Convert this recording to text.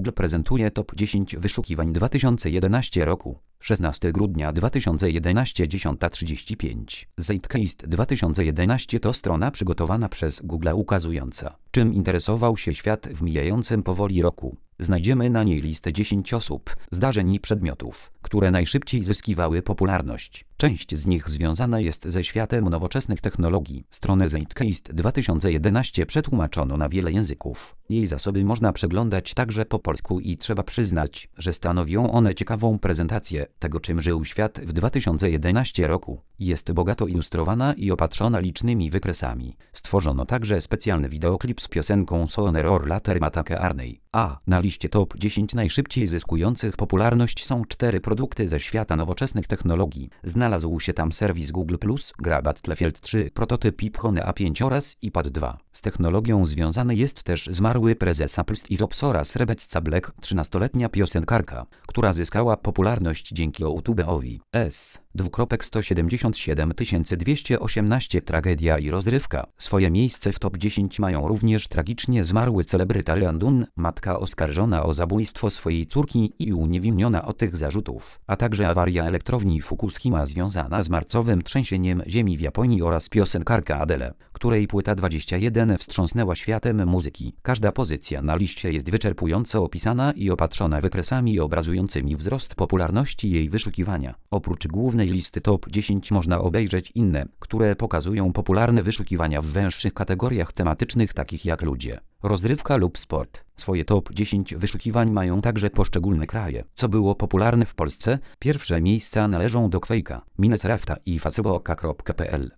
Google prezentuje Top 10 wyszukiwań 2011 roku. 16 grudnia 2011 10:35. Zeitgeist 2011 to strona przygotowana przez Google ukazująca, czym interesował się świat w mijającym powoli roku. Znajdziemy na niej listę 10 osób, zdarzeń i przedmiotów, które najszybciej zyskiwały popularność. Część z nich związana jest ze światem nowoczesnych technologii. Stronę Zeitgeist 2011 przetłumaczono na wiele języków. Jej zasoby można przeglądać także po polsku i trzeba przyznać, że stanowią one ciekawą prezentację tego, czym żył świat w 2011 roku. Jest bogato ilustrowana i opatrzona licznymi wykresami. Stworzono także specjalny wideoklip z piosenką Sooner or Later Matta Kearney. Na liście Top 10 najszybciej zyskujących popularność są 4 produkty ze świata nowoczesnych technologii. Znalazł się tam serwis Google+, gra Battlefield 3, prototyp iPhone A5 oraz iPad 2. Z technologią związany jest też zmarły prezes Apple Steve Jobs oraz Rebecca Black, 13-letnia piosenkarka, która zyskała popularność dzięki YouTube'owi. 177 218 Tragedia i rozrywka. Swoje miejsce w Top 10 mają również tragicznie zmarły celebryta Leanne Doon, matka oskarżona o zabójstwo swojej córki i uniewinniona od tych zarzutów, a także awaria elektrowni Fukushima związana z marcowym trzęsieniem ziemi w Japonii oraz piosenkarka Adele, której płyta 21 wstrząsnęła światem muzyki. Każda pozycja na liście jest wyczerpująco opisana i opatrzona wykresami obrazującymi wzrost popularności jej wyszukiwania. Oprócz głównej listy Top 10 można obejrzeć inne, które pokazują popularne wyszukiwania w węższych kategoriach tematycznych takich jak ludzie, rozrywka lub sport. Swoje Top 10 wyszukiwań mają także poszczególne kraje. Co było popularne w Polsce? Pierwsze miejsca należą do Quake'a, Minecrafta i Facebook.pl.